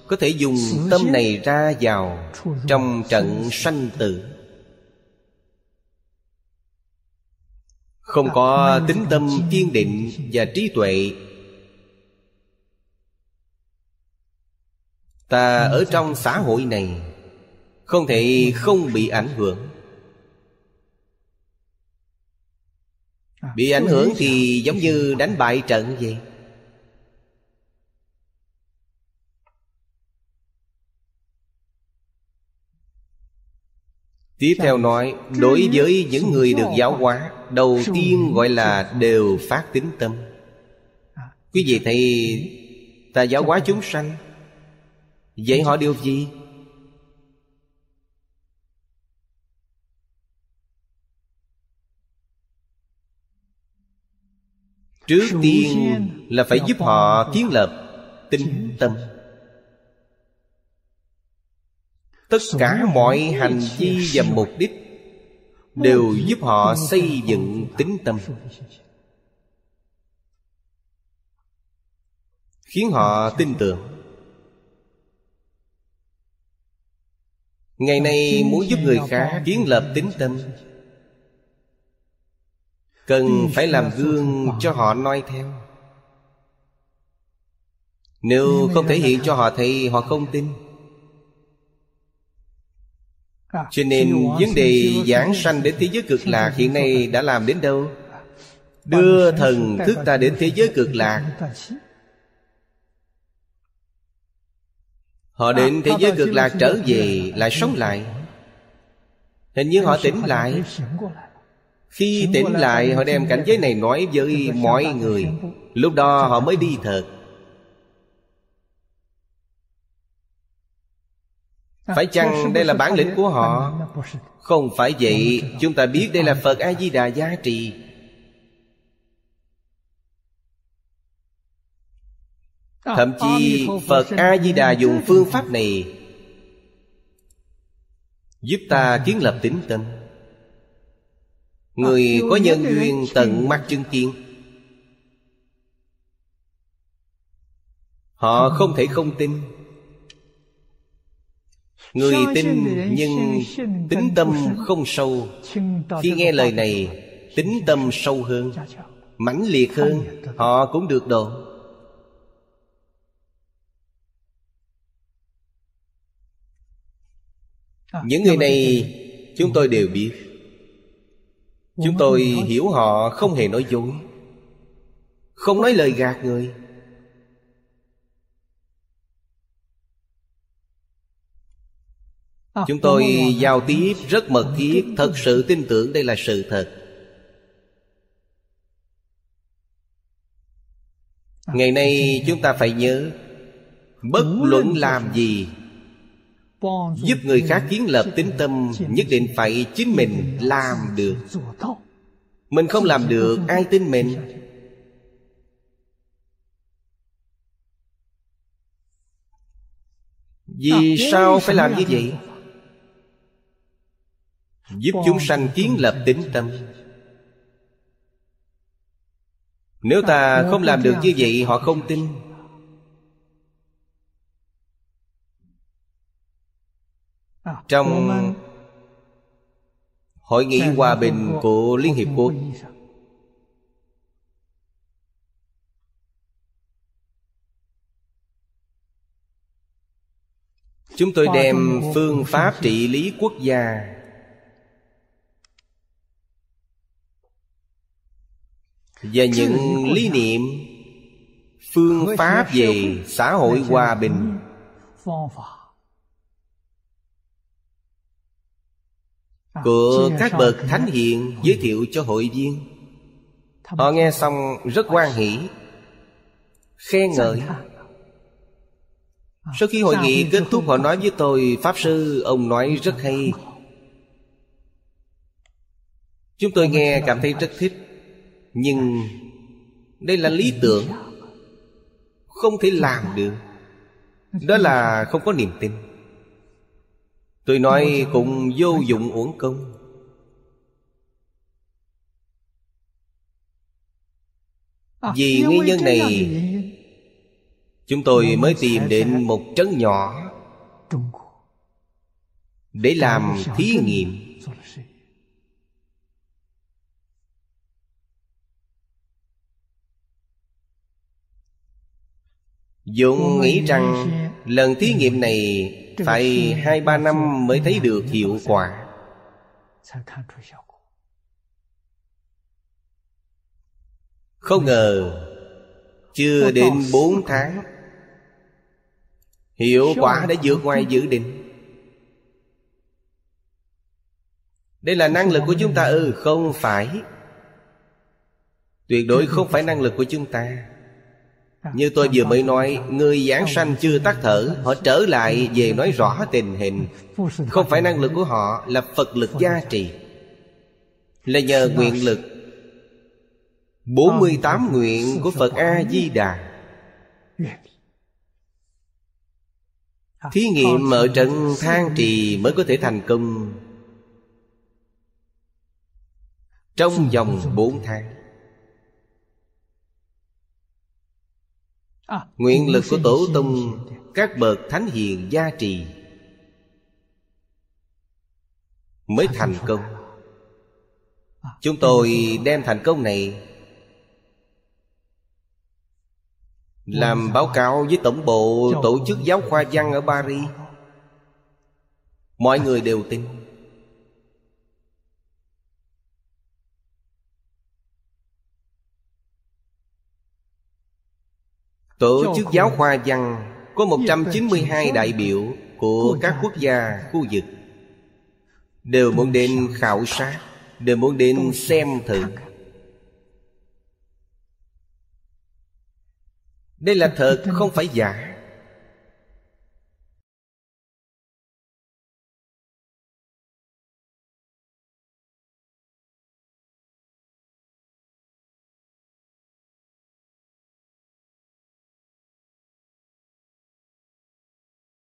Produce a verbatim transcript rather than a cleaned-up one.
có thể dùng tâm này ra vào trong trận sanh tử. Không có tín tâm kiên định và trí tuệ, ta ở trong xã hội này không thể không bị ảnh hưởng. Bị ảnh hưởng thì giống như đánh bại trận vậy. Tiếp theo nói, đối với những người được giáo hóa, đầu tiên gọi là đều phát tín tâm. Quý vị thấy ta giáo hóa chúng sanh, dạy họ điều gì? Trước tiên là phải giúp họ kiến lập tín tâm. Tất cả mọi hành vi và mục đích đều giúp họ xây dựng tín tâm, khiến họ tin tưởng. Ngày nay muốn giúp người khác kiến lập tín tâm, cần phải làm gương cho họ noi theo. Nếu không thể hiện cho họ thấy, họ không tin. Cho nên vấn đề giảng sanh đến thế giới cực lạc hiện nay đã làm đến đâu? Đưa thần thức ta đến thế giới cực lạc. Họ đến thế giới cực lạc trở về, lại sống lại. Hình như họ tỉnh lại. Khi tỉnh lại, họ đem cảnh giới này nói với mọi người. Lúc đó họ mới đi thật. Phải chăng đây là bản lĩnh của họ? Không phải vậy. Chúng ta biết đây là Phật A-di-đà gia trì. Thậm chí Phật A-di-đà dùng phương pháp này giúp ta kiến lập tín tâm. Người có nhân duyên tận mắt chứng kiến, họ không thể không tin. Người tin nhưng tín tâm không sâu. Khi nghe lời này, tín tâm sâu hơn, mãnh liệt hơn, họ cũng được độ. Những người này chúng tôi đều biết. Chúng tôi hiểu họ không hề nói dối, không nói lời gạt người. Chúng tôi giao tiếp rất mật thiết, thật sự tin tưởng đây là sự thật. Ngày nay chúng ta phải nhớ, bất luận làm gì giúp người khác kiến lập tín tâm, nhất định phải chính mình làm được. Mình không làm được, ai tin mình? Vì sao phải làm như vậy? Giúp chúng sanh kiến lập tín tâm. Nếu ta không làm được như vậy, họ không tin. Trong Hội nghị hòa bình của Liên Hiệp Quốc, chúng tôi đem phương pháp trị lý quốc gia và những lý niệm, phương pháp về xã hội hòa bình của các bậc thánh hiền giới thiệu cho hội viên. Họ nghe xong rất hoan hỷ, khen ngợi. Sau khi hội nghị kết thúc, họ nói với tôi: Pháp Sư, ông nói rất hay. Chúng tôi nghe cảm thấy rất thích. Nhưng đây là lý tưởng, không thể làm được. Đó là không có niềm tin. Tôi nói cũng vô dụng uổng công. Vì nguyên nhân này Chúng tôi mới tìm đến một trấn nhỏ để làm thí nghiệm. Dũng nghĩ rằng lần thí nghiệm này phải hai ba năm mới thấy được hiệu quả. Không ngờ chưa đến bốn tháng, hiệu quả đã vượt ngoài dự định. Đây là năng lực của chúng ta ư? Ừ, không phải. Tuyệt đối không phải năng lực của chúng ta. Như tôi vừa mới nói, người giảng sanh chưa tắt thở, họ trở lại về nói rõ tình hình. Không phải năng lực của họ, là Phật lực gia trì, là nhờ nguyện lực bốn mươi tám nguyện của Phật A-di-đà. Thí nghiệm ở trận Thang Trì mới có thể thành công trong vòng bốn tháng. Nguyện lực của Tổ Tông, các bậc Thánh Hiền gia trì mới thành công. Chúng tôi đem thành công này làm báo cáo với Tổng bộ Tổ chức Giáo khoa Văn ở Paris. Mọi người đều tin. Tổ chức Giáo khoa Văn có một trăm chín mươi hai đại biểu của các quốc gia, khu vực, đều muốn đến khảo sát, đều muốn đến xem thử. Đây là thật, không phải giả.